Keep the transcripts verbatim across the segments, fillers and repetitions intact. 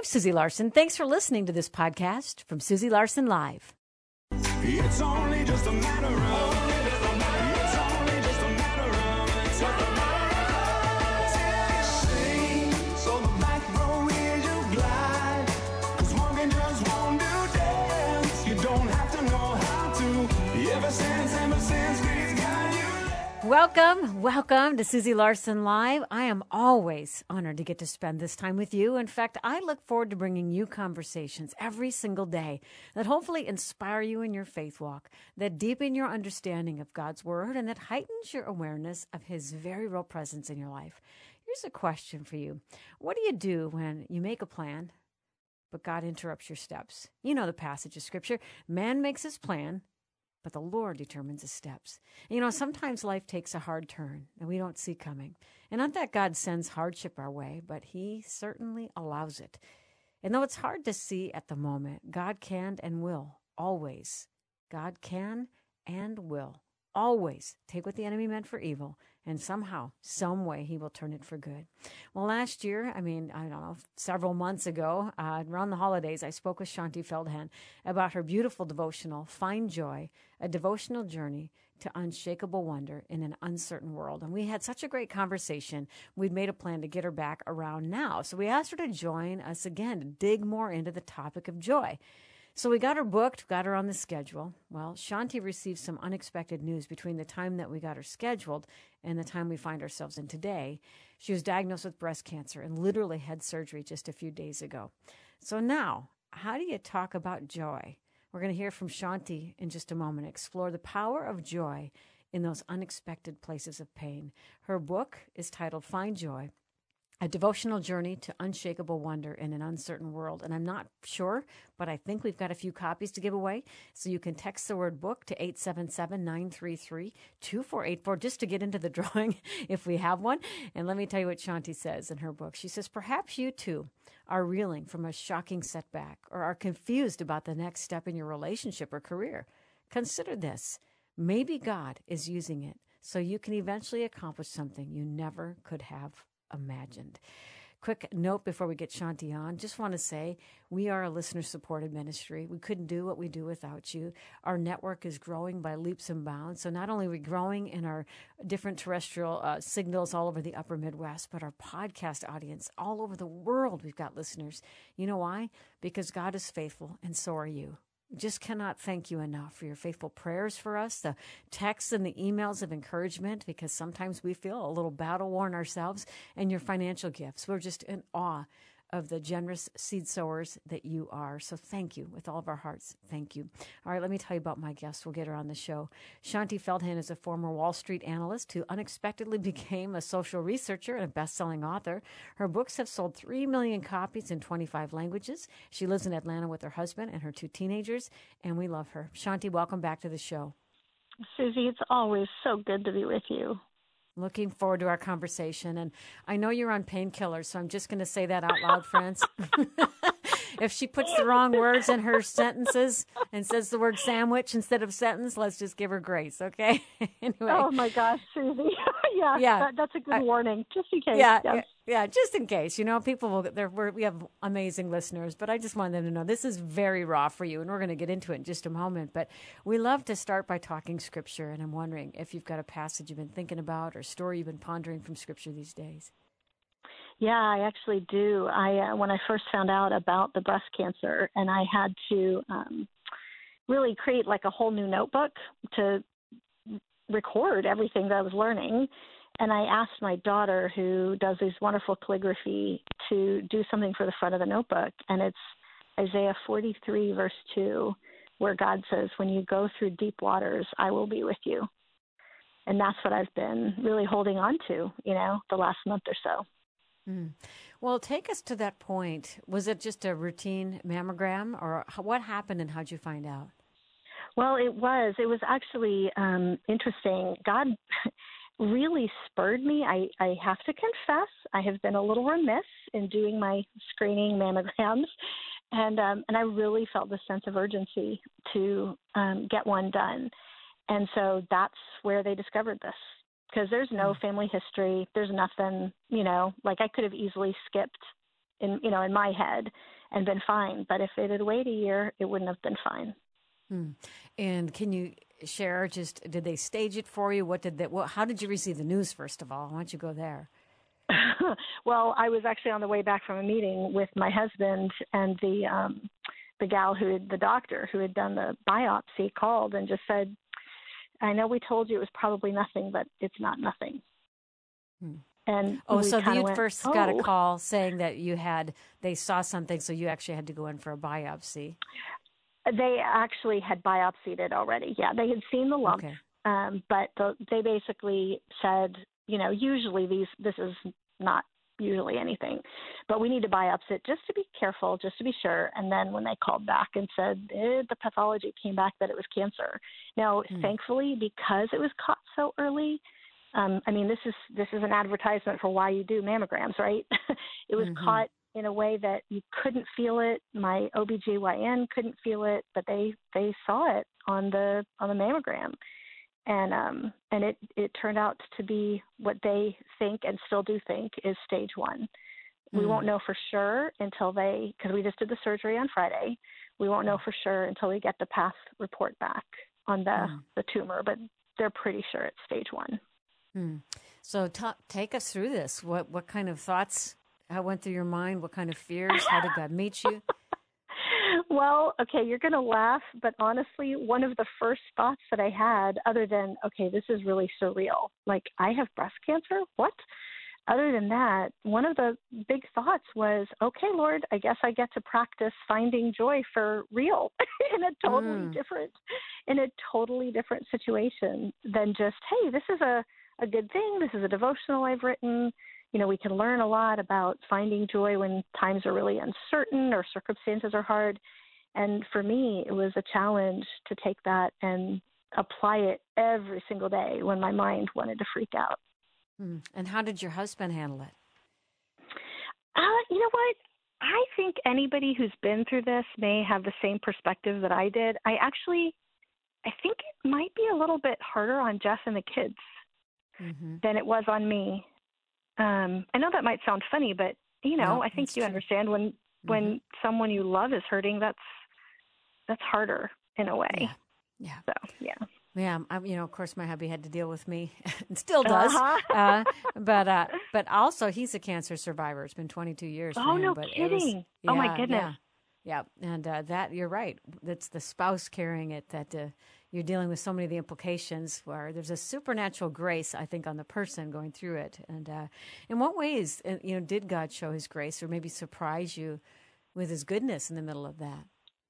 I'm Susie Larson. Thanks for listening to this podcast from Susie Larson Live. It's only just a matter of, it's only just a matter of time. Sing, so the back row is you glide. 'Cause Morgan just won't do dance. You don't have to know how to. Ever since, ever since, God's got you. Welcome, welcome to Susie Larson Live. I am always honored to get to spend this time with you. In fact, I look forward to bringing you conversations every single day that hopefully inspire you in your faith walk, that deepen your understanding of God's Word, and that heightens your awareness of His very real presence in your life. Here's a question for you. What do you do when you make a plan, but God interrupts your steps? You know the passage of Scripture. Man makes his plan, but the Lord determines his steps. And, you know, sometimes life takes a hard turn and we don't see coming. And not that God sends hardship our way, but He certainly allows it. And though it's hard to see at the moment, God can and will always, God can and will always take what the enemy meant for evil, and somehow, some way, He will turn it for good. Well, last year, I mean, I don't know, several months ago, uh, around the holidays, I spoke with Shaunti Feldhahn about her beautiful devotional, Find Joy, a devotional journey to unshakable wonder in an uncertain world. And we had such a great conversation. We'd made a plan to get her back around now. So we asked her to join us again to dig more into the topic of joy. So we got her booked, got her on the schedule. Well, Shaunti received some unexpected news between the time that we got her scheduled and the time we find ourselves in today. She was diagnosed with breast cancer and literally had surgery just a few days ago. So now, how do you talk about joy? We're going to hear from Shaunti in just a moment, explore the power of joy in those unexpected places of pain. Her book is titled Find Joy, a devotional journey to unshakable wonder in an uncertain world. And I'm not sure, but I think we've got a few copies to give away. So you can text the word book to eight seven seven, nine three three, two four eight four just to get into the drawing if we have one. And let me tell you what Shaunti says in her book. She says, perhaps you too are reeling from a shocking setback or are confused about the next step in your relationship or career. Consider this. Maybe God is using it so you can eventually accomplish something you never could have imagined. Quick note before we get Shaunti on. Just want to say we are a listener-supported ministry. We couldn't do what we do without you. Our network is growing by leaps and bounds. So not only are we growing in our different terrestrial uh, signals all over the upper Midwest, but our podcast audience all over the world, we've got listeners. You know why? Because God is faithful, and so are you. Just cannot thank you enough for your faithful prayers for us, the texts and the emails of encouragement, because sometimes we feel a little battle-worn ourselves, and your financial gifts. We're just in awe of the generous seed sowers that you are. So thank you with all of our hearts. Thank you. All right, let me tell you about my guest. We'll get her on the show. Shaunti Feldhahn is a former Wall Street analyst who unexpectedly became a social researcher and a best-selling author. Her books have sold three million copies in twenty-five languages. She lives in Atlanta with her husband and her two teenagers, and we love her. Shaunti, welcome back to the show. Susie, it's always so good to be with you. Looking forward to our conversation. And I know you're on painkillers, so I'm just going to say that out loud, friends. If she puts the wrong words in her sentences and says the word sandwich instead of sentence, let's just give her grace, okay? Anyway. Oh, my gosh, Susie. yeah, yeah. That, that's a good I, warning, just in case. Yeah, yes. yeah, yeah, just in case. You know, people will, there, we're, we have amazing listeners, but I just want them to know this is very raw for you, and we're going to get into it in just a moment. But we love to start by talking Scripture, and I'm wondering if you've got a passage you've been thinking about or a story you've been pondering from Scripture these days. Yeah, I actually do. I uh, when I first found out about the breast cancer, and I had to um, really create like a whole new notebook to record everything that I was learning. And I asked my daughter, who does these wonderful calligraphy, to do something for the front of the notebook. And it's Isaiah forty-three, verse two, where God says, when you go through deep waters, I will be with you. And that's what I've been really holding on to, you know, the last month or so. Mm. Well, take us to that point. Was it just a routine mammogram, or what happened and how'd you find out? Well, it was. It was actually um, interesting. God really spurred me. I, I have to confess, I have been a little remiss in doing my screening mammograms, and um, and I really felt the sense of urgency to um, get one done. And so that's where they discovered this. Because there's no family history. There's nothing, you know, like I could have easily skipped in, you know, in my head and been fine. But if it had waited a year, it wouldn't have been fine. Hmm. And can you share, just, did they stage it for you? What did they, what, how did you receive the news, first of all? Why don't you go there? Well, I was actually on the way back from a meeting with my husband, and the um, the gal who had, the doctor who had done the biopsy called and just said, I know we told you it was probably nothing, but it's not nothing. Hmm. And oh, so you went, first oh. got a call saying that you had, they saw something, so you actually had to go in for a biopsy. They actually had biopsied it already. Yeah, they had seen the lump, okay. um, but the, they basically said, you know, usually these this is not usually anything, but we need to biopsy it just to be careful, just to be sure. And then when they called back and said eh, the pathology came back that it was cancer. Now, mm. thankfully, because it was caught so early, um, I mean, this is this is an advertisement for why you do mammograms, right? It was mm-hmm. caught in a way that you couldn't feel it. My O B G Y N couldn't feel it, but they they saw it on the on the mammogram. And um, and it, it turned out to be what they think and still do think is stage one. Mm. We won't know for sure until they, because we just did the surgery on Friday. We won't know for sure until we get the path report back on the, mm. the tumor, but they're pretty sure it's stage one. Mm. So t- take us through this. What what kind of thoughts went through your mind? What kind of fears? How did God meet you? Well, okay, you're going to laugh, but honestly, one of the first thoughts that I had, other than, okay, this is really surreal, like, I have breast cancer? What? Other than that, one of the big thoughts was, okay, Lord, I guess I get to practice finding joy for real in a totally mm. different, in a totally different situation than just, hey, this is a, a good thing. This is a devotional I've written. You know, we can learn a lot about finding joy when times are really uncertain or circumstances are hard. And for me, it was a challenge to take that and apply it every single day when my mind wanted to freak out. Hmm. And how did your husband handle it? Uh, you know what? I think anybody who's been through this may have the same perspective that I did. I actually, I think it might be a little bit harder on Jeff and the kids mm-hmm. than it was on me. Um, I know that might sound funny, but, you know, no, I think you true. understand when mm-hmm. when someone you love is hurting, that's that's harder in a way. Yeah. Yeah. So, yeah. Yeah. I'm, you know, of course, my hubby had to deal with me and still does. Uh-huh. uh, but uh, but also, he's a cancer survivor. It's been twenty-two years. Oh, for him, no but kidding. Was, yeah, oh, my goodness. Yeah. yeah. And uh, that, you're right. That's the spouse carrying it that uh, you're dealing with so many of the implications where there's a supernatural grace, I think, on the person going through it. And uh, in what ways, you know, did God show his grace or maybe surprise you with his goodness in the middle of that?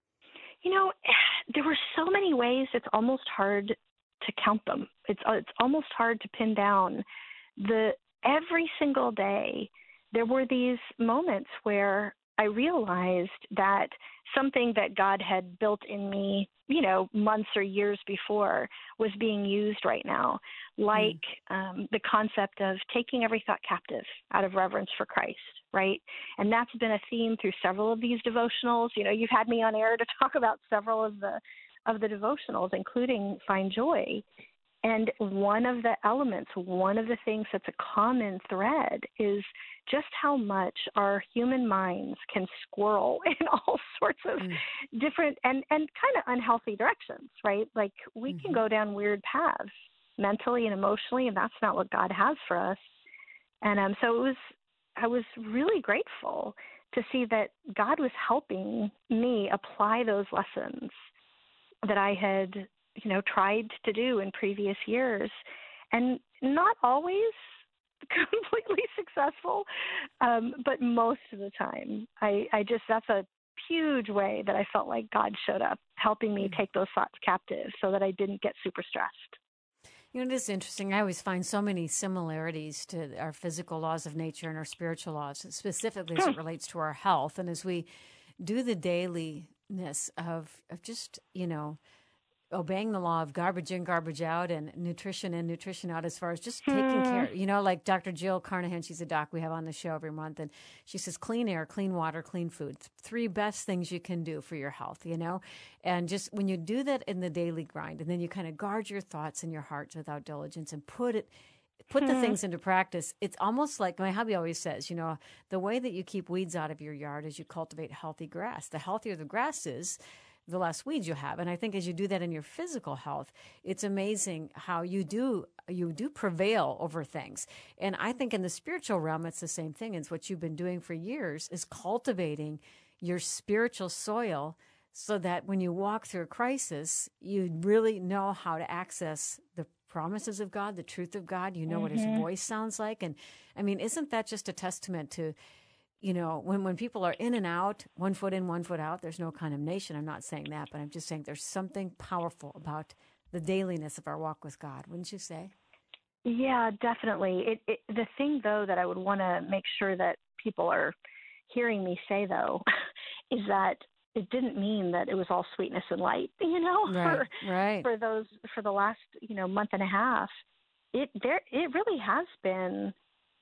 You know, there were so many ways it's almost hard to count them. It's it's almost hard to pin down. The every single day, there were these moments where I realized that something that God had built in me, you know, months or years before was being used right now, like mm. um, the concept of taking every thought captive out of reverence for Christ, right? And that's been a theme through several of these devotionals. You know, you've had me on air to talk about several of the of the devotionals, including Find Joy. And one of the elements, one of the things that's a common thread is just how much our human minds can squirrel in all sorts of mm. different and, and kind of unhealthy directions, right? Like we mm-hmm. can go down weird paths mentally and emotionally, and that's not what God has for us. And um, so it was, I was really grateful to see that God was helping me apply those lessons that I had, you know, tried to do in previous years, and not always completely successful, um, but most of the time, I, I just, that's a huge way that I felt like God showed up, helping me take those thoughts captive so that I didn't get super stressed. You know, it is interesting. I always find so many similarities to our physical laws of nature and our spiritual laws, specifically as it relates to our health. And as we do the dailiness of, of just, you know, obeying the law of garbage in, garbage out, and nutrition in, nutrition out, as far as just taking care, you know, like Doctor Jill Carnahan, she's a doc we have on the show every month, and she says clean air, clean water, clean food, three best things you can do for your health, you know, and just when you do that in the daily grind, and then you kind of guard your thoughts and your heart without diligence and put it put the things into practice, it's almost like my hubby always says, you know, the way that you keep weeds out of your yard is you cultivate healthy grass. The healthier the grass is, the less weeds you have. And I think as you do that in your physical health, it's amazing how you do you do prevail over things. And I think in the spiritual realm, it's the same thing. It's what you've been doing for years is cultivating your spiritual soil so that when you walk through a crisis, you really know how to access the promises of God, the truth of God. You know mm-hmm. what his voice sounds like. And I mean, isn't that just a testament to, you know, when, when people are in and out, one foot in, one foot out, there's no condemnation. I'm not saying that, but I'm just saying there's something powerful about the dailiness of our walk with God, wouldn't you say? Yeah, definitely. It, it, the thing, though, that I would want to make sure that people are hearing me say, though, is that it didn't mean that it was all sweetness and light, you know, right, for, right. for those, for the last, you know, month and a half. It, there, it really has been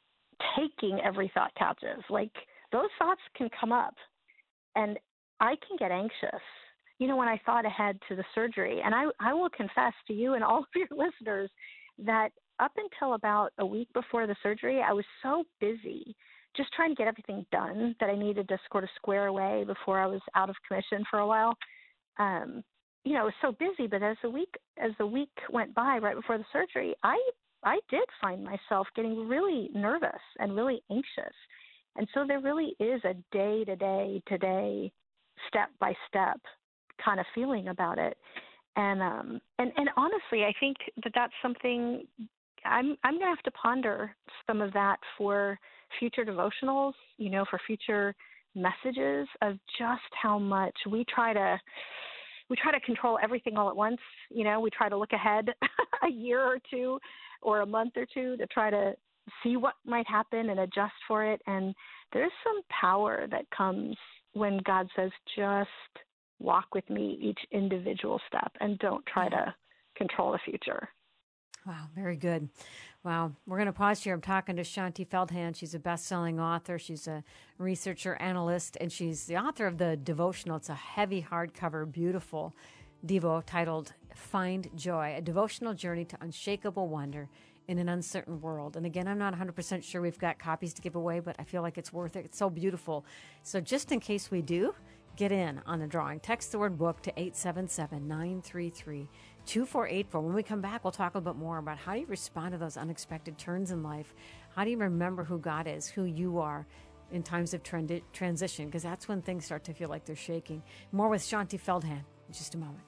taking every thought captive. Like, those thoughts can come up, and I can get anxious. You know, when I thought ahead to the surgery, and I, I will confess to you and all of your listeners that up until about a week before the surgery, I was so busy just trying to get everything done that I needed to sort of square away before I was out of commission for a while. Um, you know, I was so busy, but as the week as the week went by right before the surgery, I I did find myself getting really nervous and really anxious. And so there really is a day-to-day, today, step-by-step kind of feeling about it. And um, and, and honestly, I think that that's something I'm I'm going to have to ponder some of that for future devotionals, you know, for future messages of just how much we try to we try to control everything all at once. You know, we try to look ahead a year or two or a month or two to try to see what might happen and adjust for it. And there's some power that comes when God says, just walk with me each individual step and don't try to control the future. Wow, very good. Wow. We're going to pause here. I'm talking to Shaunti Feldhahn. She's a best-selling author. She's a researcher, analyst, and she's the author of the devotional. It's a heavy hardcover, beautiful Devo titled Find Joy, a devotional journey to unshakable wonder in an uncertain world. And again, I'm not one hundred percent sure we've got copies to give away, but I feel like it's worth it. It's so beautiful. So just in case we do, get in on the drawing. Text the word book to eight seven seven, nine three three, two four eight four. When we come back, we'll talk a bit more about how do you respond to those unexpected turns in life? How do you remember who God is, who you are in times of trend- transition? Because that's when things start to feel like they're shaking. More with Shaunti Feldhahn in just a moment.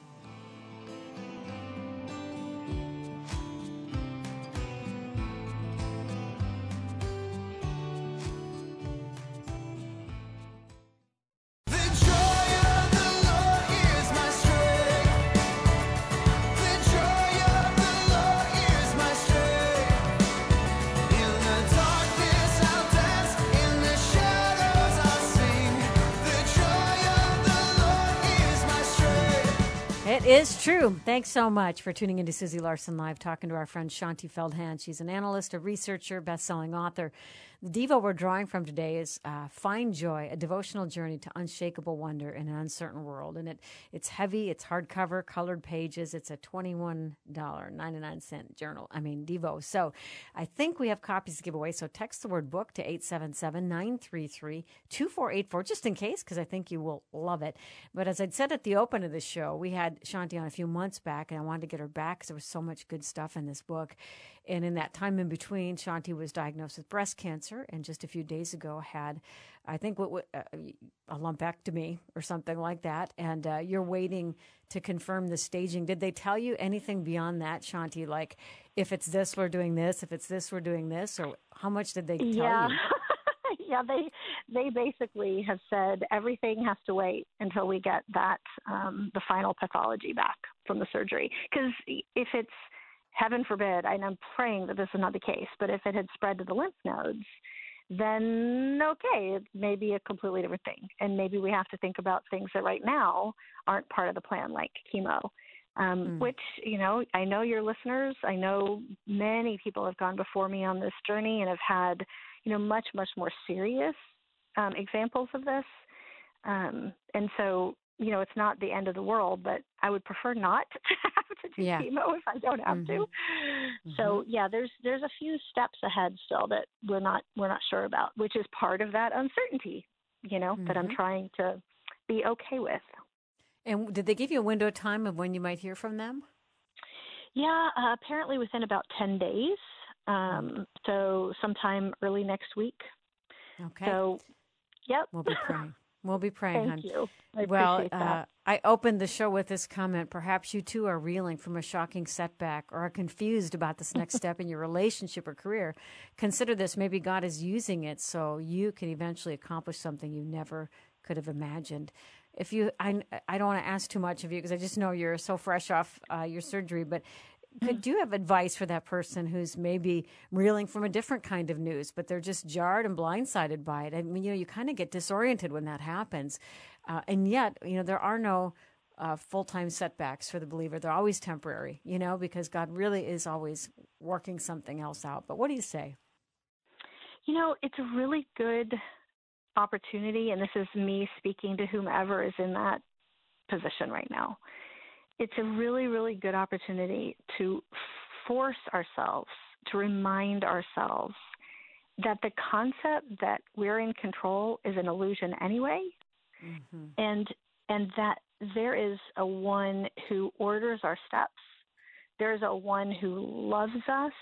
It is true. Thanks so much for tuning into Susie Larson Live, talking to our friend Shaunti Feldhahn. She's an analyst, a researcher, best-selling author. The Devo we're drawing from today is uh, Find Joy, a devotional journey to unshakable wonder in an uncertain world. And it it's heavy, it's hardcover, colored pages. It's a twenty-one ninety-nine journal, I mean, Devo. So I think we have copies to give away. So text the word book to eight seven seven, nine three three, two four eight four, just in case, because I think you will love it. But as I'd said at the open of the show, we had Shaunti on a few months back, and I wanted to get her back because there was so much good stuff in this book. And in that time in between, Shaunti was diagnosed with breast cancer, and just a few days ago had, I think, what, what uh, a lumpectomy or something like that. And uh, you're waiting to confirm the staging. Did they tell you anything beyond that, Shaunti? Like, if it's this, we're doing this. If it's this, we're doing this. Or how much did they tell yeah. you? yeah, they they basically have said everything has to wait until we get that um, the final pathology back from the surgery. Because if it's, heaven forbid, and I'm praying that this is not the case, but if it had spread to the lymph nodes, then okay, it may be a completely different thing. And maybe we have to think about things that right now aren't part of the plan, like chemo, um, mm. which, you know, I know your listeners, I know many people have gone before me on this journey and have had, you know, much, much more serious um, examples of this. Um, and so, you know, it's not the end of the world, but I would prefer not to have do Yeah. chemo if I don't have Mhm. to. So yeah, there's there's a few steps ahead still that we're not we're not sure about, which is part of that uncertainty, you know, that I'm Mhm. trying to be okay with. And did they give you a window of time of when you might hear from them? Yeah, uh, apparently within about ten days. Um, so sometime early next week. Okay. So, yep. We'll be praying. We'll be praying, Thank hon. you. I Well, appreciate that. uh, I opened the show with this comment. Perhaps you too are reeling from a shocking setback or are confused about this next step in your relationship or career. Consider this. Maybe God is using it so you can eventually accomplish something you never could have imagined. If you, I, I don't want to ask too much of you because I just know you're so fresh off uh, your surgery, but could you have advice for that person who's maybe reeling from a different kind of news, but they're just jarred and blindsided by it? I mean, you know, you kind of get disoriented when that happens. Uh, and yet, you know, there are no uh, full-time setbacks for the believer. They're always temporary, you know, because God really is always working something else out. But what do you say? You know, it's a really good opportunity, and this is me speaking to whomever is in that position right now. It's a really, really good opportunity to force ourselves, to remind ourselves that the concept that we're in control is an illusion anyway, Mm-hmm. and and that there is a one who orders our steps. There's a one who loves us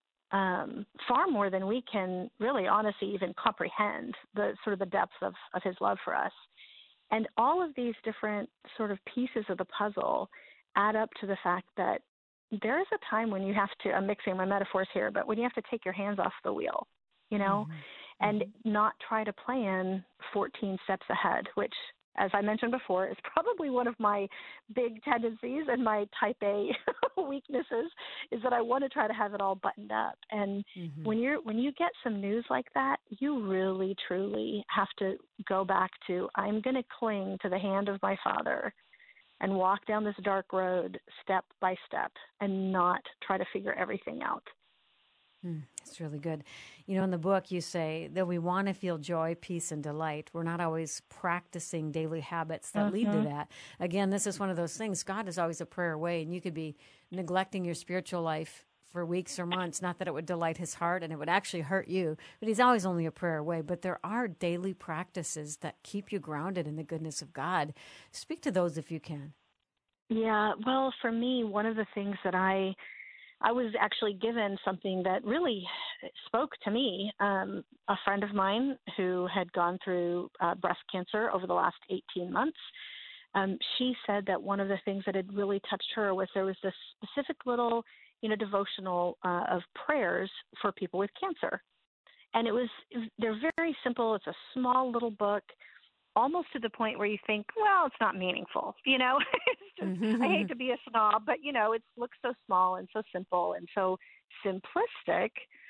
um, far more than we can really honestly even comprehend the sort of the depth of, of his love for us. And all of these different sort of pieces of the puzzle add up to the fact that there is a time when you have to, I'm mixing my metaphors here, but when you have to take your hands off the wheel, you know, Mm-hmm. and Mm-hmm. not try to plan fourteen steps ahead, which, as I mentioned before, is probably one of my big tendencies and my type A weaknesses, is that I want to try to have it all buttoned up. And Mm-hmm. when you're when you get some news like that, you really truly have to go back to, I'm going to cling to the hand of my Father and walk down this dark road step by step and not try to figure everything out. Mm, it's really good. You know, in the book, you say that we want to feel joy, peace, and delight. We're not always practicing daily habits that lead to Mhm. that. Again, this is one of those things. God is always a prayer away, and you could be neglecting your spiritual life for weeks or months. Not that it would delight his heart and it would actually hurt you, but he's always only a prayer away. But there are daily practices that keep you grounded in the goodness of God. Speak to those if you can. Yeah, well, for me, one of the things that I I was actually given something that really spoke to me. Um, a friend of mine who had gone through uh, breast cancer over the last eighteen months, um, she said that one of the things that had really touched her was there was this specific little, you know, devotional uh, of prayers for people with cancer. And it was, they're very simple. It's a small little book, almost to the point where you think, well, it's not meaningful, you know. It's just, I hate to be a snob, but you know, it looks so small and so simple and so simplistic,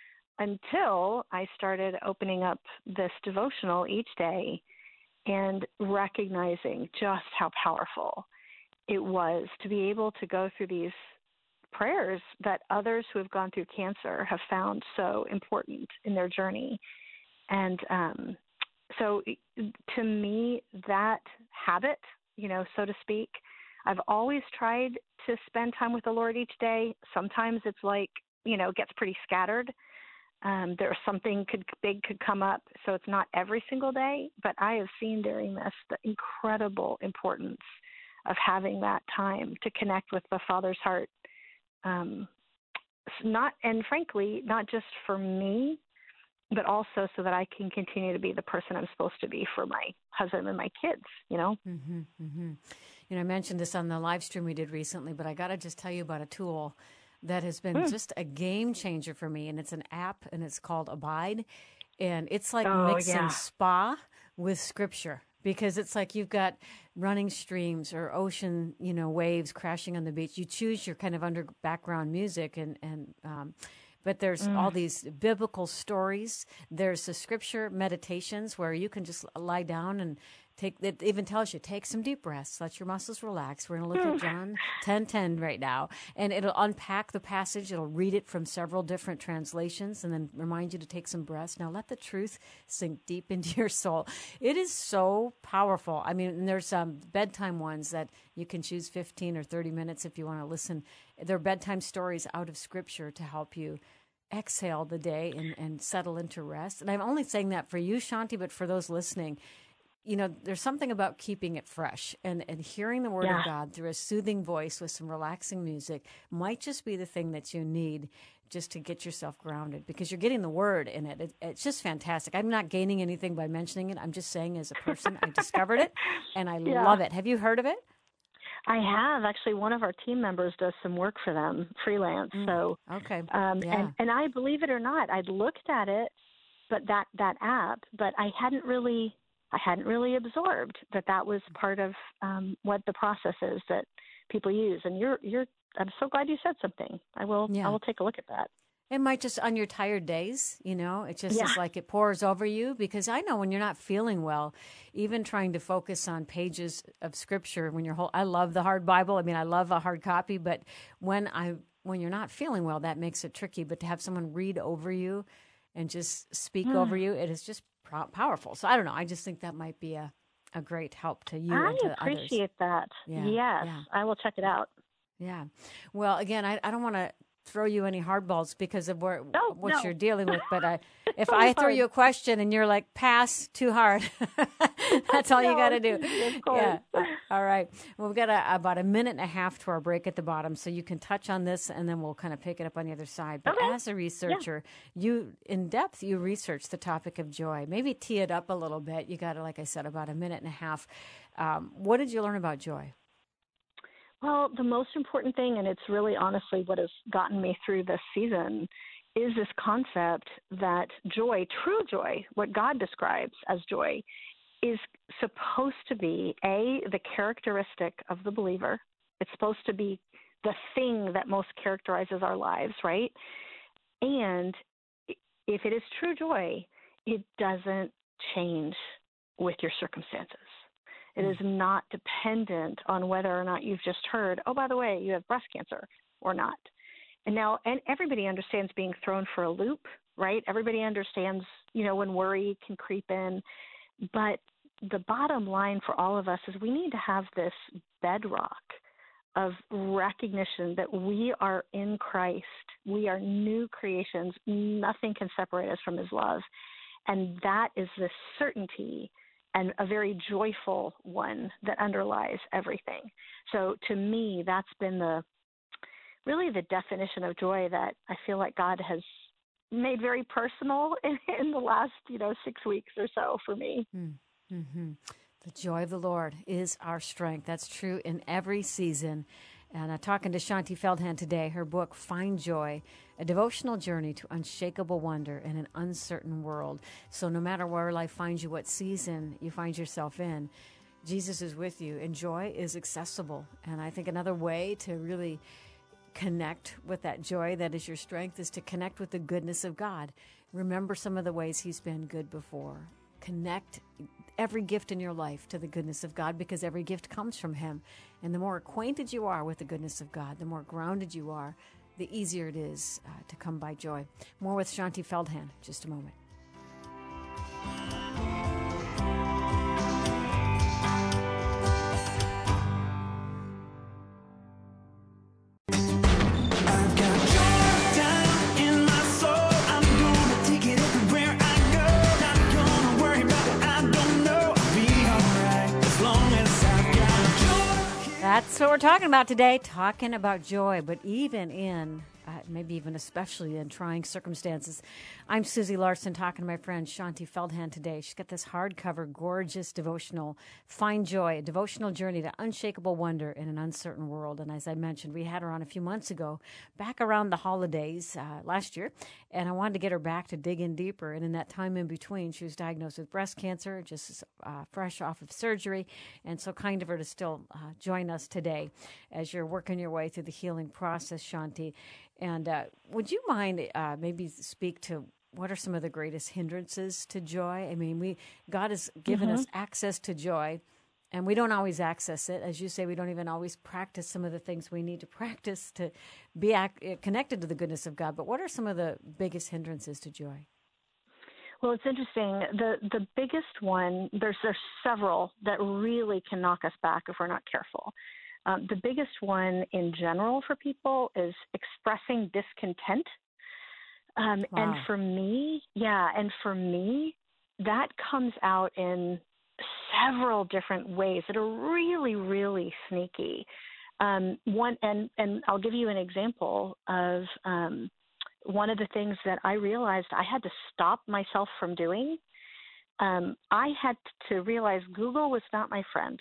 until I started opening up this devotional each day and recognizing just how powerful it was to be able to go through these prayers that others who have gone through cancer have found so important in their journey. And um So to me, that habit, you know, so to speak, I've always tried to spend time with the Lord each day. Sometimes it's like, you know, it gets pretty scattered. Um, there's something could big could come up, so it's not every single day. But I have seen during this the incredible importance of having that time to connect with the Father's heart. Um, not and frankly, not just for me, but also so that I can continue to be the person I'm supposed to be for my husband and my kids, you know? Mm-hmm, mm-hmm. You know, I mentioned this on the live stream we did recently, but I got to just tell you about a tool that has been Mm. just a game changer for me. And it's an app, and it's called Abide. And it's like Oh, mixing yeah. spa with scripture, because it's like you've got running streams or ocean, you know, waves crashing on the beach. You choose your kind of under background music, and, and, um, but there's Mm. all these biblical stories. There's the scripture meditations where you can just lie down and Take it even tells you, take some deep breaths, let your muscles relax. We're going to look at John ten ten right now, and it'll unpack the passage. It'll read it from several different translations and then remind you to take some breaths. Now let the truth sink deep into your soul. It is so powerful. I mean, and there's some bedtime ones that you can choose fifteen or thirty minutes if you want to listen. They're bedtime stories out of Scripture to help you exhale the day and, and settle into rest. And I'm only saying that for you, Shanti, but for those listening, you know, there's something about keeping it fresh and, and hearing the Word Yeah. of God through a soothing voice with some relaxing music might just be the thing that you need just to get yourself grounded, because you're getting the Word in it. it. It's just fantastic. I'm not gaining anything by mentioning it. I'm just saying as a person, I discovered it and I Yeah. love it. Have you heard of it? I have. Actually, one of our team members does some work for them, freelance. So, Okay. um, Yeah. and, and I, believe it or not, I'd looked at it, but that, that app, but I hadn't really, I hadn't really absorbed that that was part of um, what the process is that people use. And you're, you're, I'm so glad you said something. I will, Yeah. I will take a look at that. It might just on your tired days, you know, it just Yeah. is like it pours over you, because I know when you're not feeling well, even trying to focus on pages of Scripture when you're whole, I love the hard Bible. I mean, I love a hard copy, but when I, when you're not feeling well, that makes it tricky. But to have someone read over you and just speak Mm. over you, it is just pro- powerful. So I don't know. I just think that might be a, a great help to you I and to others. appreciate that. Yeah, Yes, yeah. I will check it out. Yeah. Well, again, I, I don't want to throw you any hardballs because of where, No, what no. you're dealing with. But I, if Totally I throw fine. you a question and you're like, pass, too hard, that's all you No, got to do. of course. Yeah. All right. Well, we've got a, about a minute and a half to our break at the bottom, so you can touch on this and then we'll kind of pick it up on the other side. But Okay. as a researcher, you, in depth, you research the topic of joy. Maybe tee it up a little bit. You got, like I said, about a minute and a half. Um, what did you learn about joy? Well, the most important thing, and it's really honestly what has gotten me through this season, is this concept that joy, true joy, what God describes as joy, is supposed to be, A, the characteristic of the believer. It's supposed to be the thing that most characterizes our lives, right? And if it is true joy, it doesn't change with your circumstances. It is not dependent on whether or not you've just heard, oh, by the way, you have breast cancer or not. And now, and everybody understands being thrown for a loop, right? Everybody understands, you know, when worry can creep in. But the bottom line for all of us is we need to have this bedrock of recognition that we are in Christ. We are new creations. Nothing can separate us from his love. And that is the certainty and a very joyful one that underlies everything. So to me, that's been the really the definition of joy that I feel like God has made very personal in, in the last, you know, six weeks or so for me. Mm-hmm. The joy of the Lord is our strength. That's true in every season. And I'm talking to Shanti Feldhahn today. Her book, Find Joy, a devotional journey to unshakable wonder in an uncertain world. So no matter where life finds you, what season you find yourself in, Jesus is with you, and joy is accessible. And I think another way to really connect with that joy that is your strength is to connect with the goodness of God. Remember some of the ways he's been good before. Connect every gift in your life to the goodness of God, because every gift comes from him. And the more acquainted you are with the goodness of God, the more grounded you are, the easier it is uh, to come by joy. More with Shanti Feldhahn in just a moment. I've got joy down in my soul. I'm gonna take it everywhere I go. Not gonna worry about what I don't know. I'll be alright as long as I've got joy. That's what we're talking about today, talking about joy, but even in, uh, maybe even especially in trying circumstances. I'm Susie Larson talking to my friend Shanti Feldhahn today. She's got this hardcover, gorgeous devotional, Find Joy, a devotional journey to unshakable wonder in an uncertain world. And as I mentioned, we had her on a few months ago, back around the holidays uh, last year, and I wanted to get her back to dig in deeper. And in that time in between, she was diagnosed with breast cancer, just uh, fresh off of surgery, and so kind of her to still uh, join us today as you're working your way through the healing process, Shanti. And uh, would you mind uh, maybe speak to what are some of the greatest hindrances to joy? I mean, we God has given Mm-hmm. us access to joy, and we don't always access it. As you say, we don't even always practice some of the things we need to practice to be ac- connected to the goodness of God. But what are some of the biggest hindrances to joy? Well, it's interesting. The the biggest one, there's there's several that really can knock us back if we're not careful. Um, the biggest one in general for people is expressing discontent. Um, And Wow. for me, yeah, and for me, that comes out in several different ways that are really, really sneaky. Um, one, and and I'll give you an example of um, one of the things that I realized I had to stop myself from doing. Um, I had to realize Google was not my friend.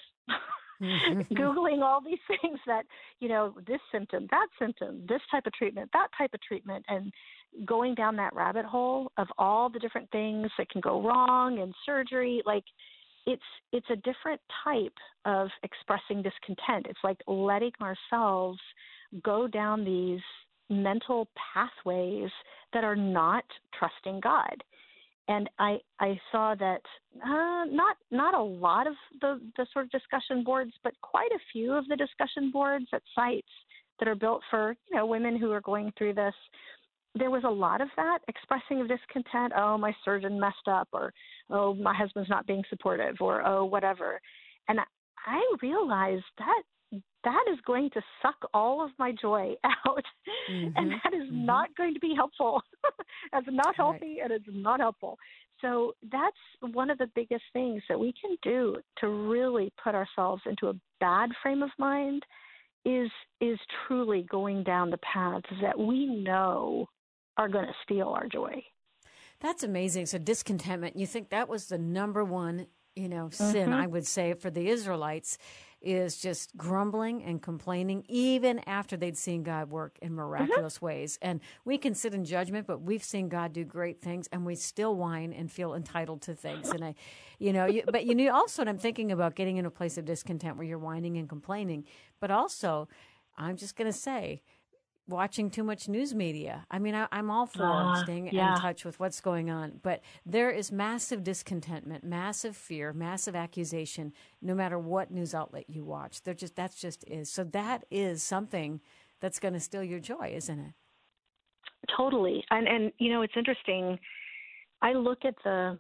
Googling all these things that, you know, this symptom, that symptom, this type of treatment, that type of treatment, and going down that rabbit hole of all the different things that can go wrong in surgery, like it's it's a different type of expressing discontent. It's like letting ourselves go down these mental pathways that are not trusting God. And I, I saw that uh, not not a lot of the, the sort of discussion boards, but quite a few of the discussion boards at sites that are built for, you know, women who are going through this. There was a lot of that expressing of discontent. Oh, my surgeon messed up, or oh, my husband's not being supportive, or oh, whatever. And I, I realized that that is going to suck all of my joy out, Mhm, and that is mhm. not going to be helpful. That's not Right. healthy, and it's not helpful. So that's one of the biggest things that we can do to really put ourselves into a bad frame of mind is is truly going down the paths that we know are going to steal our joy. That's amazing. So discontentment, you think that was the number one, you know, sin, Mm-hmm. I would say, for the Israelites, is just grumbling and complaining even after they'd seen God work in miraculous ways. And we can sit in judgment, but we've seen God do great things, and we still whine and feel entitled to things. And I, you know, you, but you know, also, and I'm thinking about getting in a place of discontent where you're whining and complaining, but also, I'm just going to say, watching too much news media. I mean, I, I'm all for Uh, staying in yeah. touch with what's going on, but there is massive discontentment, massive fear, massive accusation, no matter what news outlet you watch. There just that's just is. So that is something that's going to steal your joy, isn't it? Totally. And and you know, it's interesting. I look at the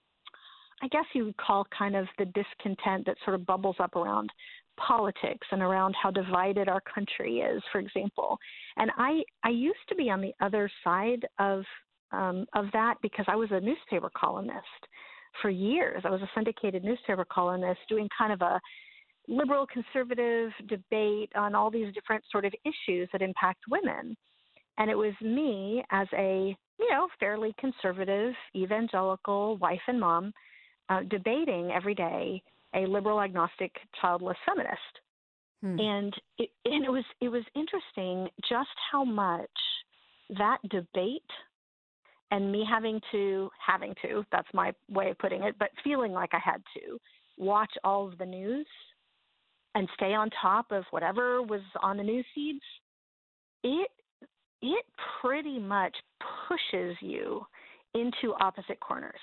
I guess you would call kind of the discontent that sort of bubbles up around politics and around how divided our country is, for example. And I, I used to be on the other side of um, of that because I was a newspaper columnist for years. I was a syndicated newspaper columnist doing kind of a liberal conservative debate on all these different sort of issues that impact women. And it was me as a, you know, fairly conservative evangelical wife and mom uh, debating every day a liberal, agnostic, childless feminist. Hmm. And it, and it was it was interesting just how much that debate and me having to having to that's my way of putting it, but feeling like I had to watch all of the news and stay on top of whatever was on the news feeds. It it pretty much pushes you into opposite corners.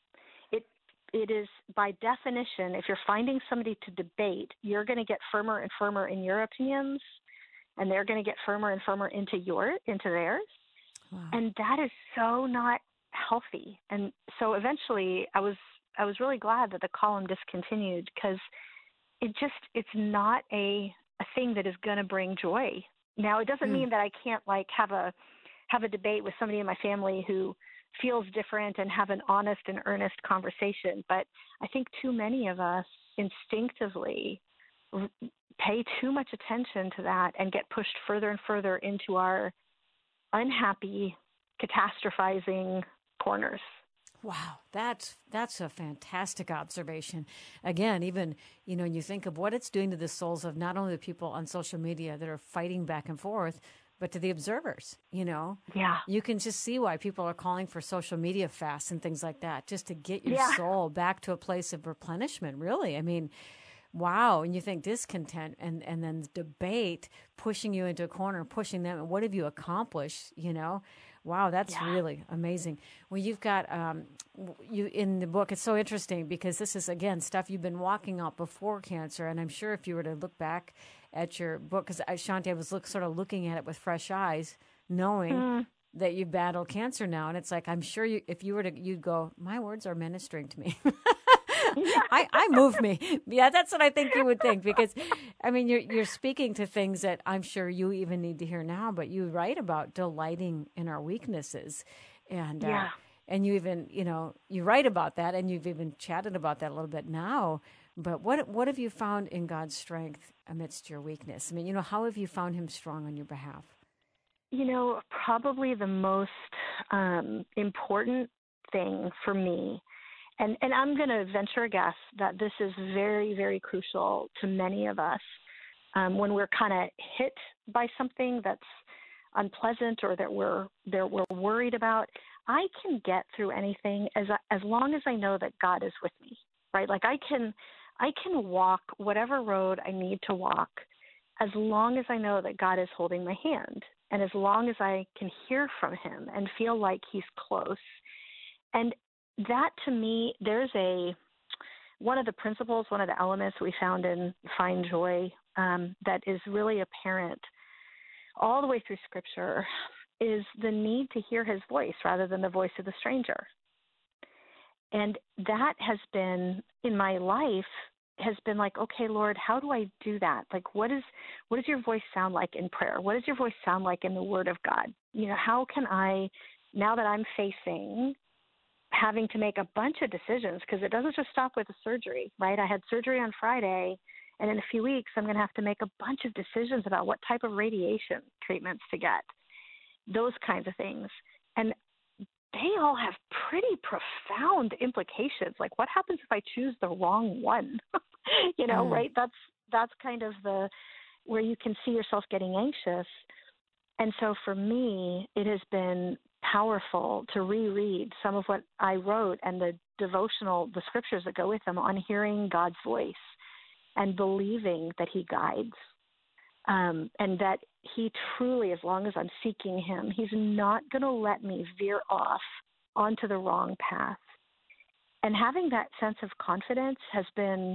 It is, by definition, if you're finding somebody to debate, you're going to get firmer and firmer in your opinions, and they're going to get firmer and firmer into your into theirs. Wow. And that is so not healthy. And so eventually, I was I was really glad that the column discontinued because it just it's not a a thing that is going to bring joy. Now, it doesn't Hmm. mean that I can't like have a have a debate with somebody in my family who feels different and have an honest and earnest conversation. But I think too many of us instinctively r- pay too much attention to that and get pushed further and further into our unhappy, catastrophizing corners. Wow, that's that's a fantastic observation. Again, even you know, when you think of what it's doing to the souls of not only the people on social media that are fighting back and forth, but to the observers. You know, Yeah. you can just see why people are calling for social media fasts and things like that, just to get your Yeah. soul back to a place of replenishment. Really, I mean, wow. And you think discontent and and then debate pushing you into a corner, pushing them. And what have you accomplished? You know. Wow, that's Yeah. really amazing. Well, you've got um, w- you in the book. It's so interesting because this is again stuff you've been walking out before cancer, and I'm sure if you were to look back at your book, because Shanti, I was look, sort of looking at it with fresh eyes, knowing Mm. that you battle cancer now, and it's like I'm sure you, if you were to, you'd go, my words are ministering to me. I, I move me. Yeah, that's what I think you would think because, I mean, you're you're speaking to things that I'm sure you even need to hear now. But you write about delighting in our weaknesses, and uh, Yeah. and you even you know you write about that, and you've even chatted about that a little bit now. But what what have you found in God's strength amidst your weakness? I mean, you know, how have you found Him strong on your behalf? You know, probably the most um, important thing for me, and, and I'm going to venture a guess that this is very, very crucial to many of us um, when we're kind of hit by something that's unpleasant or that we're that we're worried about. I can get through anything as as long as I know that God is with me, right? Like I can I can walk whatever road I need to walk as long as I know that God is holding my hand and as long as I can hear from him and feel like he's close. And that to me, there's a one of the principles, one of the elements we found in Find Joy um, that is really apparent all the way through Scripture is the need to hear his voice rather than the voice of the stranger. And that has been, in my life, has been like, okay, Lord, how do I do that? Like, what is, what does your voice sound like in prayer? What does your voice sound like in the Word of God? You know, how can I, now that I'm facing having to make a bunch of decisions, because it doesn't just stop with the surgery, right? I had surgery on Friday, and in a few weeks, I'm going to have to make a bunch of decisions about what type of radiation treatments to get, those kinds of things. And they all have pretty profound implications. Like, what happens if I choose the wrong one? you know, mm. right? That's that's kind of the where you can see yourself getting anxious. And so for me, it has been powerful to reread some of what I wrote and the devotional, the scriptures that go with them on hearing God's voice and believing that he guides. Um, and that he truly, as long as I'm seeking him, he's not going to let me veer off onto the wrong path. And having that sense of confidence has been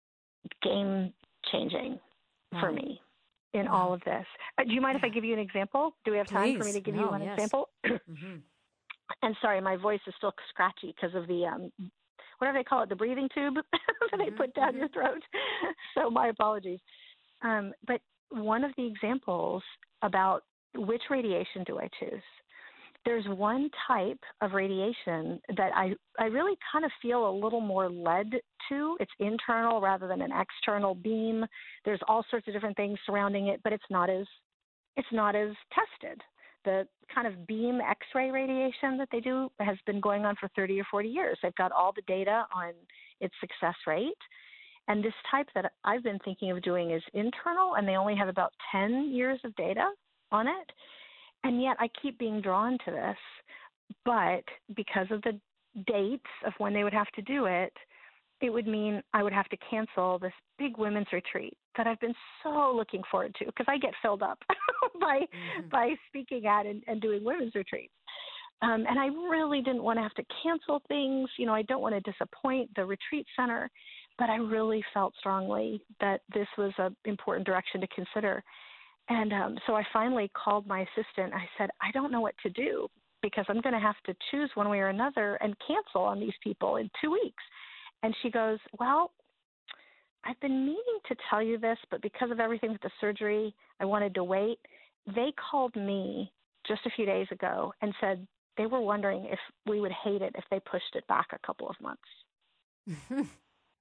game-changing wow. for me in wow. all of this. Uh, do you mind yeah. if I give you an example? Do we have time Please. for me to give no, you one yes. example? mm-hmm. And sorry, my voice is still scratchy because of the, um, whatever they call it, the breathing tube that mm-hmm. they put down mm-hmm. your throat. So my apologies. Um, but one of the examples about which radiation do I choose, there's one type of radiation that I, I really kind of feel a little more led to. It's internal rather than an external beam. There's all sorts of different things surrounding it, but it's not as it's not as tested. The kind of beam X-ray radiation that they do has been going on for thirty or forty years. They've got all the data on its success rate. And this type that I've been thinking of doing is internal, and they only have about ten years of data on it. And yet I keep being drawn to this. But because of the dates of when they would have to do it, it would mean I would have to cancel this big women's retreat that I've been so looking forward to, because I get filled up by mm-hmm. by speaking at and, and doing women's retreats. Um, and I really didn't want to have to cancel things. You know, I don't want to disappoint the retreat center. But I really felt strongly that this was an important direction to consider. And um, so I finally called my assistant. I said, I don't know what to do because I'm going to have to choose one way or another and cancel on these people in two weeks. And she goes, well, I've been meaning to tell you this, but because of everything with the surgery, I wanted to wait. They called me just a few days ago and said they were wondering if we would hate it if they pushed it back a couple of months.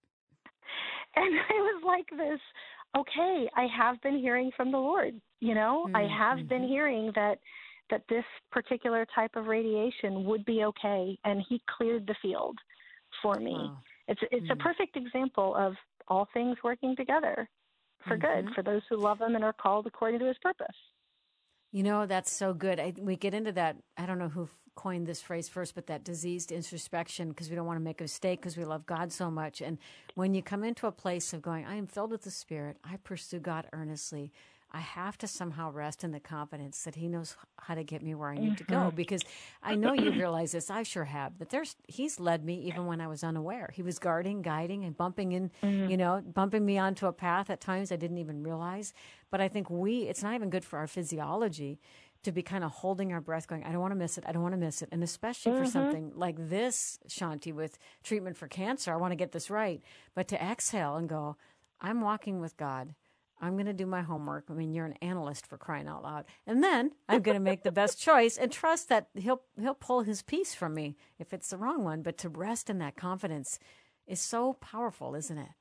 And it was like this, okay, I have been hearing from the Lord, you know, mm-hmm. I have been hearing that that this particular type of radiation would be okay, and he cleared the field for me. Wow. It's it's mm-hmm. a perfect example of all things working together for mm-hmm. good, for those who love him and are called according to his purpose. You know, that's so good. I, we get into that, I don't know who coined this phrase first, but that diseased introspection, because we don't want to make a mistake because we love God so much. And when you come into a place of going, I am filled with the Spirit, I pursue God earnestly, I have to somehow rest in the confidence that he knows how to get me where I need mm-hmm. to go. Because I know you realize this, I sure have, that there's he's led me even when I was unaware. He was guarding, guiding, and bumping in, mm-hmm. you know, bumping me onto a path at times I didn't even realize. But I think we, it's not even good for our physiology to be kind of holding our breath going, I don't want to miss it. I don't want to miss it. And especially mm-hmm. for something like this, Shaunti, with treatment for cancer, I want to get this right. But to exhale and go, I'm walking with God. I'm going to do my homework. I mean, you're an analyst, for crying out loud. And then I'm going to make the best choice and trust that he'll he'll pull his piece from me if it's the wrong one. But to rest in that confidence is so powerful, isn't it?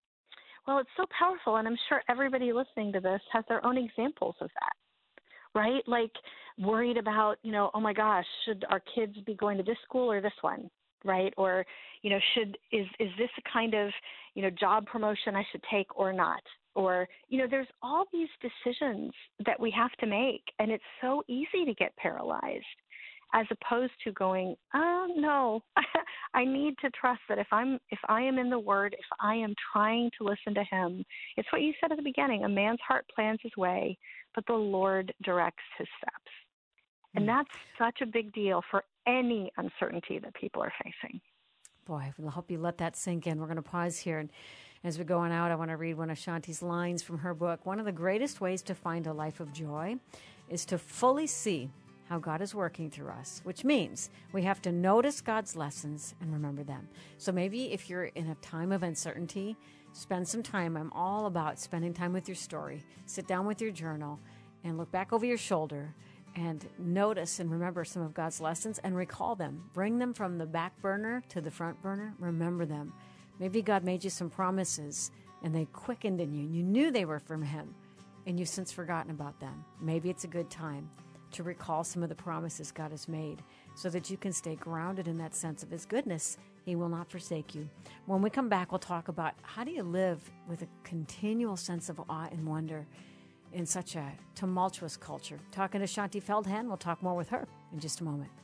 Well, it's so powerful. And I'm sure everybody listening to this has their own examples of that. Right? Like worried about, you know, oh my gosh, should our kids be going to this school or this one? Right? Or, you know, should, is, is this a kind of, you know, job promotion I should take or not? Or, you know, there's all these decisions that we have to make, and it's so easy to get paralyzed as opposed to going, oh no, I need to trust that if I'm, if I am in the Word, if I am trying to listen to Him, it's what you said at the beginning, a man's heart plans his way, but the Lord directs his steps. And that's such a big deal for any uncertainty that people are facing. Boy, I hope you let that sink in. We're going to pause here. And as we go on out, I want to read one of Shaunti's lines from her book. One of the greatest ways to find a life of joy is to fully see how God is working through us, which means we have to notice God's lessons and remember them. So maybe if you're in a time of uncertainty, spend some time. I'm all about spending time with your story. Sit down with your journal and look back over your shoulder and notice and remember some of God's lessons and recall them. Bring them from the back burner to the front burner. Remember them. Maybe God made you some promises and they quickened in you and you knew they were from Him and you've since forgotten about them. Maybe it's a good time to recall some of the promises God has made so that you can stay grounded in that sense of His goodness. He will not forsake you. When we come back, we'll talk about how do you live with a continual sense of awe and wonder in such a tumultuous culture. Talking to Shaunti Feldhahn, we'll talk more with her in just a moment.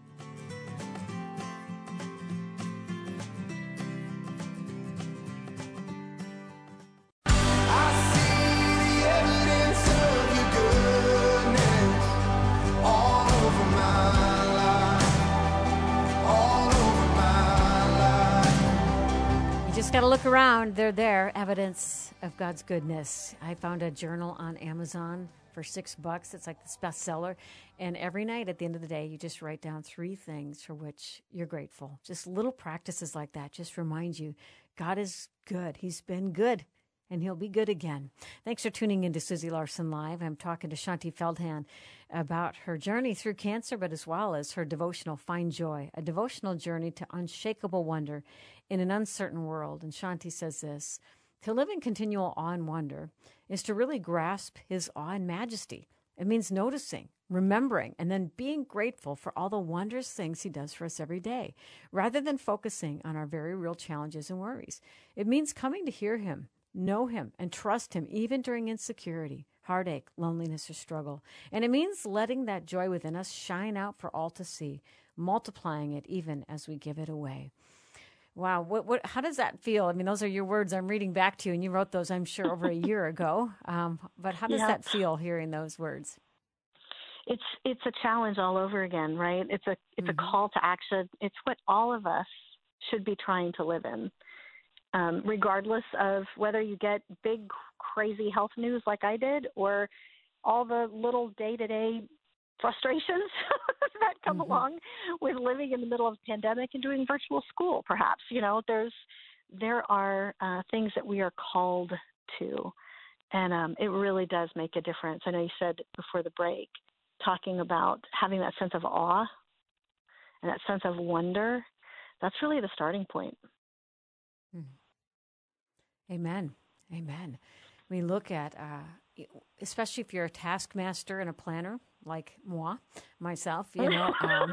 Got to look around. They're there. Evidence of God's goodness. I found a journal on Amazon for six bucks. It's like this bestseller. And every night at the end of the day, you just write down three things for which you're grateful. Just little practices like that just remind you God is good. He's been good. And He'll be good again. Thanks for tuning in to Susie Larson Live. I'm talking to Shaunti Feldhahn about her journey through cancer, but as well as her devotional Find Joy, a devotional journey to unshakable wonder in an uncertain world. And Shaunti says this, to live in continual awe and wonder is to really grasp His awe and majesty. It means noticing, remembering, and then being grateful for all the wondrous things He does for us every day, rather than focusing on our very real challenges and worries. It means coming to hear Him, know Him, and trust Him even during insecurity, heartache, loneliness, or struggle. And it means letting that joy within us shine out for all to see, multiplying it even as we give it away. Wow, what, what, how does that feel? I mean, those are your words I'm reading back to you, and you wrote those, I'm sure, over a year ago. Um, but how does yeah. that feel, hearing those words? It's it's a challenge all over again, right? It's a it's mm-hmm. a call to action. It's what all of us should be trying to live in. Um, regardless of whether you get big, crazy health news like I did or all the little day-to-day frustrations that come mm-hmm. along with living in the middle of a pandemic and doing virtual school, perhaps. You know, there's there are uh, things that we are called to, and um, it really does make a difference. I know you said before the break, talking about having that sense of awe and that sense of wonder, that's really the starting point. Mm-hmm. Amen. Amen. We look at, uh, especially if you're a taskmaster and a planner, like moi, myself, you know, um,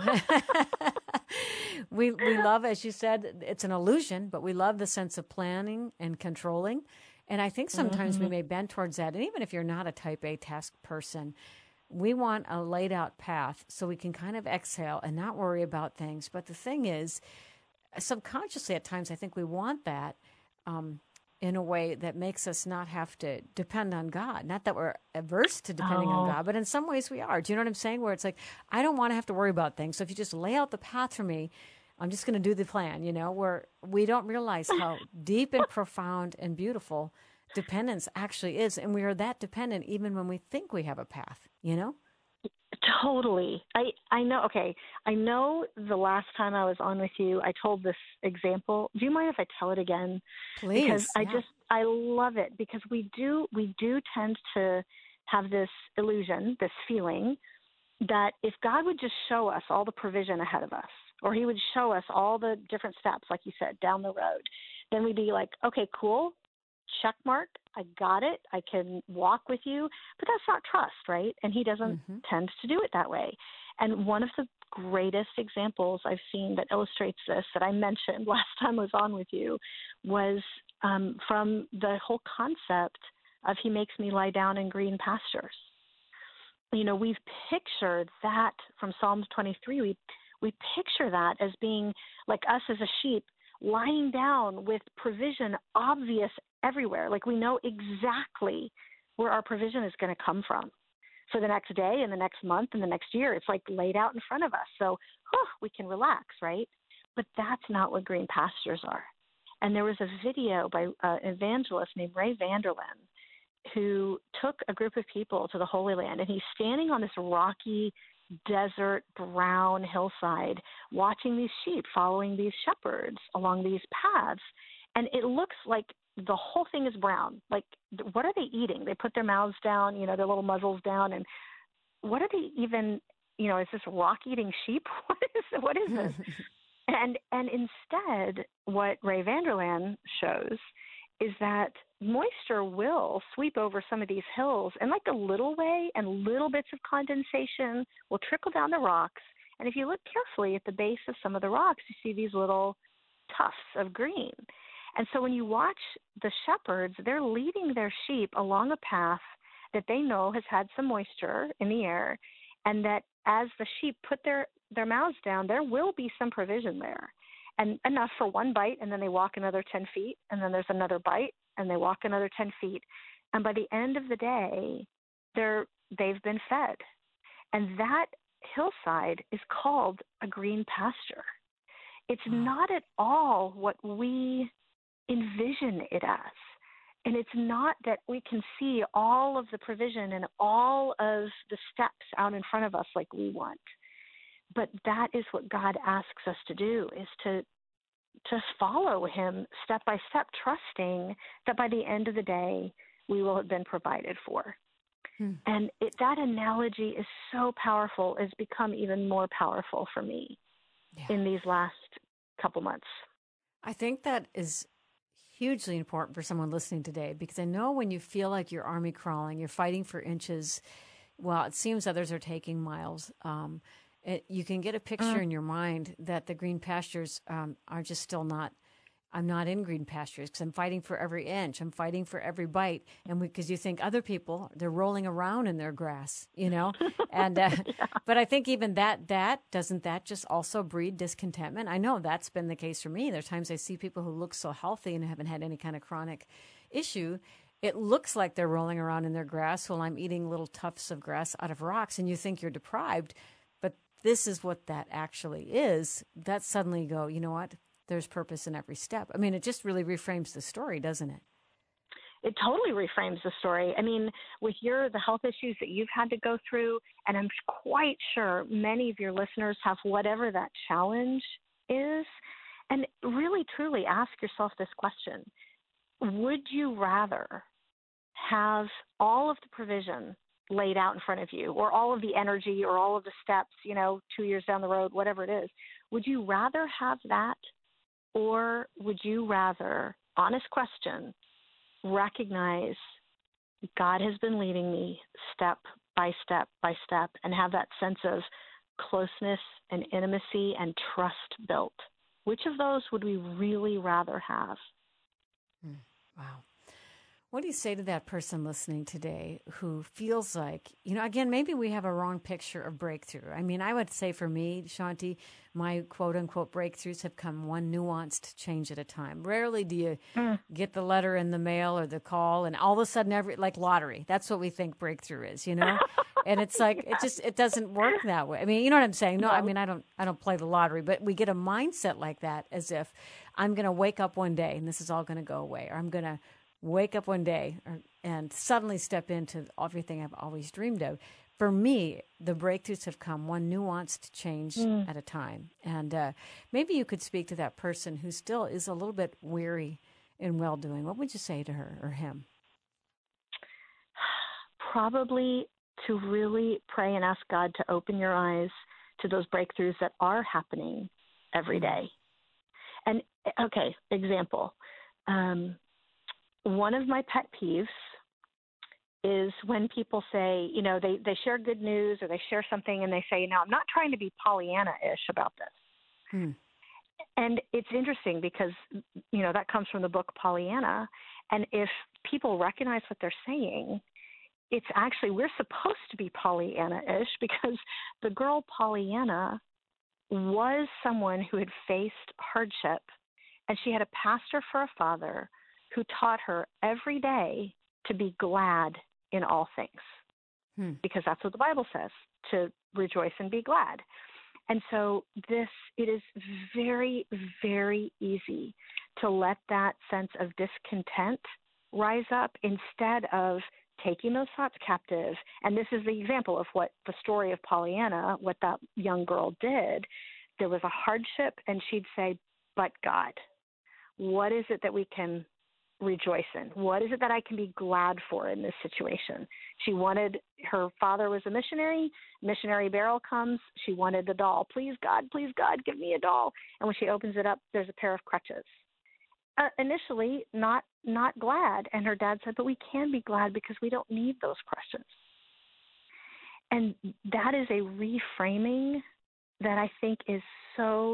we we love, as you said, it's an illusion, but we love the sense of planning and controlling. And I think sometimes mm-hmm. we may bend towards that. And even if you're not a type A task person, we want a laid out path so we can kind of exhale and not worry about things. But the thing is, subconsciously at times, I think we want that. Um, in a way that makes us not have to depend on God. Not that we're averse to depending Oh. on God, but in some ways we are. Do you know what I'm saying? Where it's like, I don't want to have to worry about things. So if you just lay out the path for me, I'm just going to do the plan, you know, where we don't realize how deep and profound and beautiful dependence actually is. And we are that dependent even when we think we have a path, you know? Totally. I, I know. Okay. I know the last time I was on with you, I told this example. Do you mind if I tell it again? Please. Because I yeah. just, I love it because we do, we do tend to have this illusion, this feeling that if God would just show us all the provision ahead of us, or he would show us all the different steps, like you said, down the road, then we'd be like, okay, cool. Check mark. I got it. I can walk with you. But that's not trust, right? And he doesn't Mm-hmm. tend to do it that way. And one of the greatest examples I've seen that illustrates this that I mentioned last time I was on with you was um, from the whole concept of he makes me lie down in green pastures. You know, we've pictured that from Psalms twenty-three. We, we picture that as being like us as a sheep lying down with provision obvious everywhere. Like we know exactly where our provision is going to come from for the next day and the next month and the next year. It's like laid out in front of us. So whew, we can relax, right? But that's not what green pastures are. And there was a video by uh, an evangelist named Ray Vanderlyn who took a group of people to the Holy Land, and he's standing on this rocky desert brown hillside watching these sheep following these shepherds along these paths. And it looks like the whole thing is brown. Like, what are they eating? They put their mouths down, you know, their little muzzles down, and what are they even, you know, is this rock-eating sheep? What is what is this? and and instead, what Ray Vanderlyn shows is that moisture will sweep over some of these hills in like a little way, and little bits of condensation will trickle down the rocks. And if you look carefully at the base of some of the rocks, you see these little tufts of green. And so when you watch the shepherds, they're leading their sheep along a path that they know has had some moisture in the air, and that as the sheep put their, their mouths down, there will be some provision there. And enough for one bite, and then they walk another ten feet, and then there's another bite, and they walk another ten feet. And by the end of the day, they're, they've been fed. And that hillside is called a green pasture. It's not at all what we envision it as. And it's not that we can see all of the provision and all of the steps out in front of us like we want. But that is what God asks us to do, is to to follow him step by step, trusting that by the end of the day, we will have been provided for. Hmm. And it, that analogy is so powerful, has become even more powerful for me yeah. in these last couple months. I think that is hugely important for someone listening today, because I know when you feel like you're army crawling, you're fighting for inches, well, it seems others are taking miles. Um, It, you can get a picture mm. in your mind that the green pastures um, are just still not, I'm not in green pastures because I'm fighting for every inch. I'm fighting for every bite. And because you think other people, they're rolling around in their grass, you know? and uh, yeah. But I think even that, that, doesn't that just also breed discontentment? I know that's been the case for me. There's times I see people who look so healthy and haven't had any kind of chronic issue. It looks like they're rolling around in their grass while I'm eating little tufts of grass out of rocks, and you think you're deprived. This is what that actually is. That suddenly go, you know what? There's purpose in every step. I mean, it just really reframes the story, doesn't it? It totally reframes the story. I mean, with your the health issues that you've had to go through, and I'm quite sure many of your listeners have whatever that challenge is, and really, truly ask yourself this question. Would you rather have all of the provision laid out in front of you, or all of the energy, or all of the steps, you know, two years down the road, whatever it is? Would you rather have that, or would you rather, honest question, recognize God has been leading me step by step by step, and have that sense of closeness and intimacy and trust built? Which of those would we really rather have? Mm, wow. What do you say to that person listening today who feels like, you know, again, maybe we have a wrong picture of breakthrough. I mean, I would say for me, Shanti, my quote unquote breakthroughs have come one nuanced change at a time. Rarely do you mm. get the letter in the mail or the call and all of a sudden, every like lottery. That's what we think breakthrough is, you know? And it's like, it just, it doesn't work that way. I mean, you know what I'm saying? No, no. I mean, I don't, I don't play the lottery, but we get a mindset like that as if I'm going to wake up one day and this is all going to go away, or I'm going to wake up one day or, and suddenly step into everything I've always dreamed of. For me, the breakthroughs have come one nuanced change mm. at a time. And uh, maybe you could speak to that person who still is a little bit weary in well-doing. What would you say to her or him? Probably to really pray and ask God to open your eyes to those breakthroughs that are happening every day. And, okay, example. Um, One of my pet peeves is when people say, you know, they, they share good news or they share something and they say, you know, I'm not trying to be Pollyanna-ish about this. Hmm. And it's interesting because, you know, that comes from the book Pollyanna. And if people recognize what they're saying, it's actually, we're supposed to be Pollyanna-ish because the girl Pollyanna was someone who had faced hardship, and she had a pastor for a father who taught her every day to be glad in all things, hmm. because that's what the Bible says, to rejoice and be glad. And so this, it is very, very easy to let that sense of discontent rise up instead of taking those thoughts captive. And this is the example of what the story of Pollyanna, what that young girl did. There was a hardship, and she'd say, but God, what is it that we can rejoice in? What is it that I can be glad for in this situation? She wanted, her father was a missionary. Missionary Beryl comes. She wanted the doll. Please, God, please, God, give me a doll. And when she opens it up, there's a pair of crutches. Uh, initially, not not glad. And her dad said, but we can be glad because we don't need those crutches. And that is a reframing that I think is so,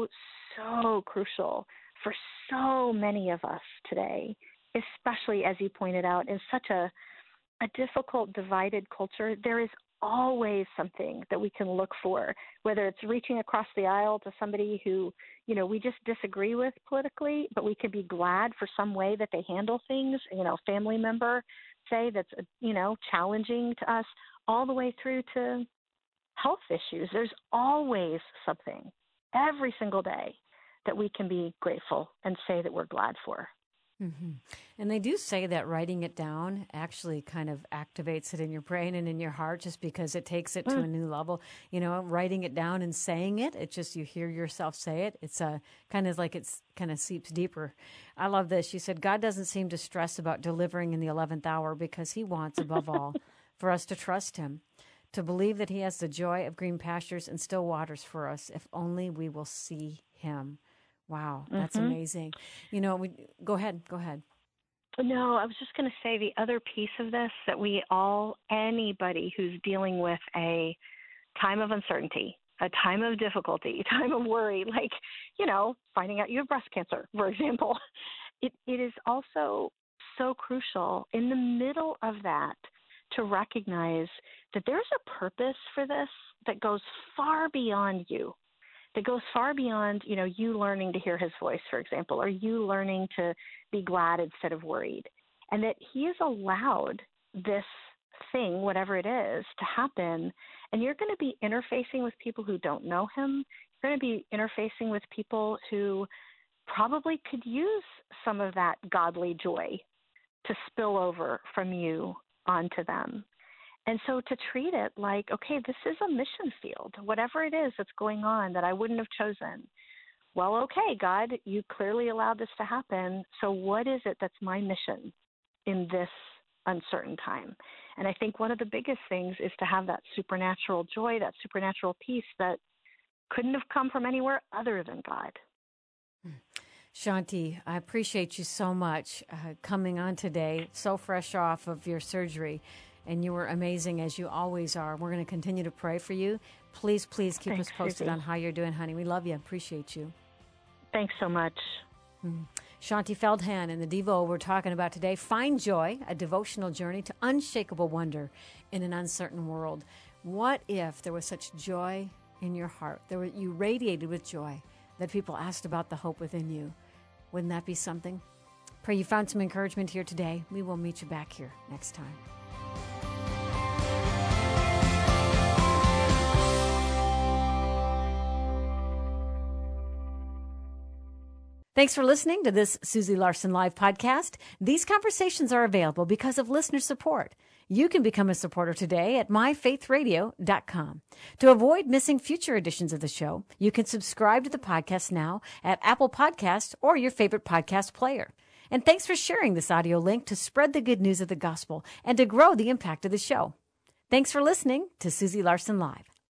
so crucial for so many of us today, especially, as you pointed out, in such a, a difficult, divided culture. There is always something that we can look for, whether it's reaching across the aisle to somebody who, you know, we just disagree with politically, but we could be glad for some way that they handle things, you know, family member, say, that's, you know, challenging to us, all the way through to health issues. There's always something every single day that we can be grateful and say that we're glad for. Mm-hmm. And they do say that writing it down actually kind of activates it in your brain and in your heart, just because it takes it mm. to a new level. You know, writing it down and saying it, it just, you hear yourself say it. It's a kind of like it's kind of seeps deeper. I love this. You said, God doesn't seem to stress about delivering in the eleventh hour because he wants, above all, for us to trust him, to believe that he has the joy of green pastures and still waters for us, if only we will see him. Wow, that's mm-hmm. amazing. You know, we go ahead, go ahead. No, I was just going to say the other piece of this, that we all, anybody who's dealing with a time of uncertainty, a time of difficulty, a time of worry, like, you know, finding out you have breast cancer, for example, it, it is also so crucial in the middle of that to recognize that there's a purpose for this that goes far beyond you. That goes far beyond, you know, you learning to hear his voice, for example, or you learning to be glad instead of worried. And that he has allowed this thing, whatever it is, to happen. And you're going to be interfacing with people who don't know him. You're going to be interfacing with people who probably could use some of that godly joy to spill over from you onto them. And so to treat it like, okay, this is a mission field, whatever it is that's going on that I wouldn't have chosen. Well, okay, God, you clearly allowed this to happen. So what is it that's my mission in this uncertain time? And I think one of the biggest things is to have that supernatural joy, that supernatural peace that couldn't have come from anywhere other than God. Shanti, I appreciate you so much uh, coming on today, so fresh off of your surgery. And you were amazing, as you always are. We're going to continue to pray for you. Please, please keep Thanks, us posted Susie. on how you're doing, honey. We love you. Appreciate you. Thanks so much. Mm-hmm. Shanti Feldhahn and the Devo we're talking about today, Find Joy, a devotional journey to unshakable wonder in an uncertain world. What if there was such joy in your heart, there were, you radiated with joy, that people asked about the hope within you? Wouldn't that be something? Pray you found some encouragement here today. We will meet you back here next time. Thanks for listening to this Susie Larson Live podcast. These conversations are available because of listener support. You can become a supporter today at my faith radio dot com. To avoid missing future editions of the show, you can subscribe to the podcast now at Apple Podcasts or your favorite podcast player. And thanks for sharing this audio link to spread the good news of the gospel and to grow the impact of the show. Thanks for listening to Susie Larson Live.